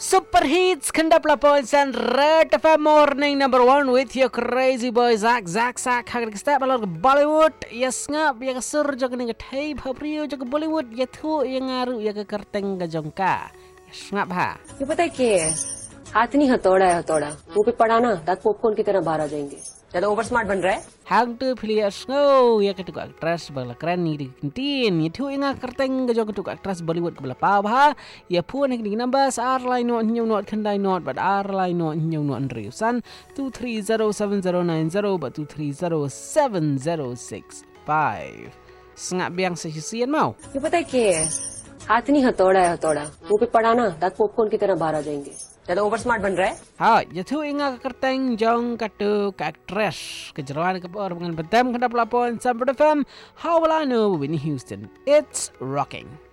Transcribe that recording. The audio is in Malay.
Super hits kenda pelapon and Red FM Morning number 1 with your crazy boy Zak Hagar step alor ke Bollywood ya ngap ya sur jog ning thai bhapriyo jog Bollywood ya thu ya ngaru ya ke kerteng ga jongka ya ngap ha ये पता है क्या है हाथ नहीं हथौड़ा है हथौड़ा मुंह पे पड़ा ना दांत पॉपकॉर्न की तरह बाहर आ जाएंगे ज्यादा ओवर स्मार्ट बन रहा है hang tu pilih snow ya ketuk aktris bala keren ni di kentin ya thu inga kerteng ga jog ketuk aktris Bollywood bala pa bha ya pun ning numbers are line not new not kandai not but are line not new not riusan 230709 but 230706 sengak biang sesian mau ये पता है क्या है हाथ नहीं हथौड़ा है हथौड़ा मुंह पे पड़ा ना दांत पॉपकॉर्न की तरह बाहर आ जाएंगे ज्यादा ओवर स्मार्ट बन रहा है ha ya thu inga kerteng jong ketuk aktris kejeroan ke orang dengan betam kena pelapon Sampai FM how will I know Whitney Houston it's rocking